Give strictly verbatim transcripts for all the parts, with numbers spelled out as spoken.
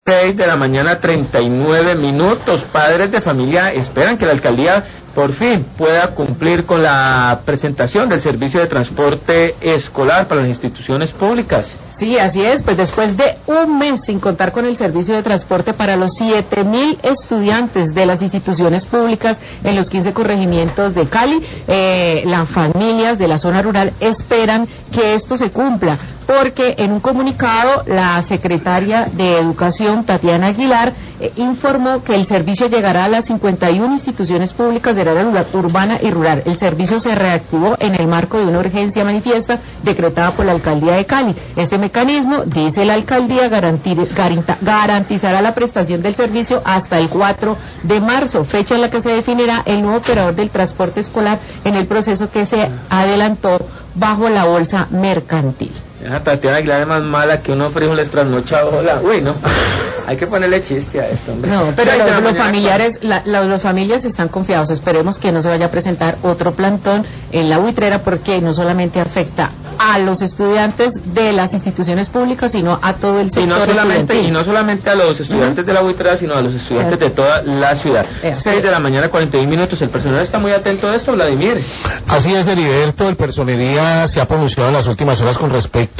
seis de la mañana, treinta y nueve minutos. Padres de familia esperan que la alcaldía por fin pueda cumplir con la presentación del servicio de transporte escolar para las instituciones públicas. Sí, así es, pues después de un mes sin contar con el servicio de transporte para los siete mil estudiantes de las instituciones públicas en los quince corregimientos de Cali, eh, las familias de la zona rural esperan que esto se cumpla, porque en un comunicado la secretaria de Educación, Tatiana Aguilar, eh, informó que el servicio llegará a las cincuenta y una instituciones públicas del área urbana y rural. El servicio se reactivó en el marco de una urgencia manifiesta decretada por la alcaldía de Cali. Este mecanismo, dice la alcaldía, garantizará la prestación del servicio hasta el cuatro de marzo, fecha en la que se definirá el nuevo operador del transporte escolar en el proceso que se adelantó bajo la bolsa mercantil. Esa Tatiana Aguilar es más mala que unos frijoles trasnochados. Hola. Uy, no. Hay que ponerle chiste a esto, hombre. No, pero los, los familiares, la, la, los familias están confiados. Esperemos que no se vaya a presentar otro plantón en la buitrera, porque no solamente afecta a los estudiantes de las instituciones públicas, sino a todo el sector y no solamente estudiantil. Y no solamente a los estudiantes uh-huh. de la buitrera, sino a los estudiantes uh-huh. de toda la ciudad. Uh-huh. seis de la mañana, cuarenta y un minutos. El personal está muy atento a esto, Vladimir. Así es, Heriberto. El personería se ha pronunciado en las últimas horas con respecto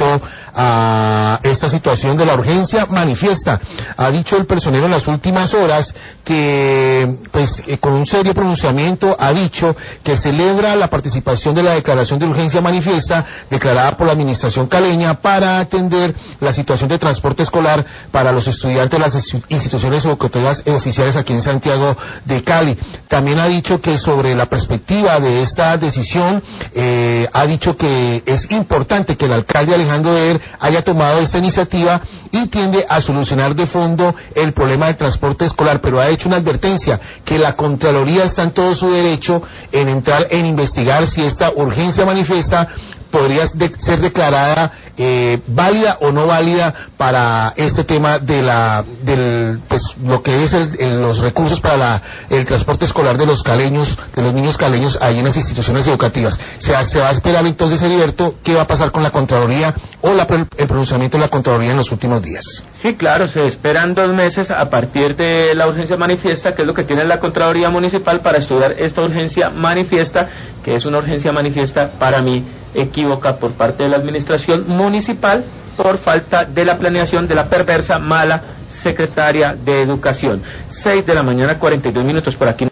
a esta situación de la urgencia manifiesta. Ha dicho el personero en las últimas horas que, pues, eh, con un serio pronunciamiento, ha dicho que celebra la participación de la declaración de urgencia manifiesta declarada por la administración caleña para atender la situación de transporte escolar para los estudiantes de las instituciones educativas oficiales aquí en Santiago de Cali. También ha dicho que sobre la perspectiva de esta decisión, eh, ha dicho que es importante que el alcalde Alejandro Eder haya tomado esta iniciativa y tiende a solucionar de fondo el problema del transporte escolar, pero ha hecho una advertencia que la Contraloría está en todo su derecho en entrar en investigar si esta urgencia manifiesta podría de, ser declarada eh, válida o no válida para este tema de la del pues lo que es el, el, los recursos para la, el transporte escolar de los caleños, de los niños caleños ahí en las instituciones educativas. Se, se va a esperar entonces, Heriberto, qué va a pasar con la Contraloría o la, el pronunciamiento de la Contraloría en los últimos días. Sí, claro, se esperan dos meses a partir de la urgencia manifiesta, que es lo que tiene la Contraloría Municipal para estudiar esta urgencia manifiesta, que es una urgencia manifiesta para mí equívoca por parte de la administración municipal por falta de la planeación de la perversa, mala secretaria de Educación. seis de la mañana, cuarenta y dos minutos por aquí.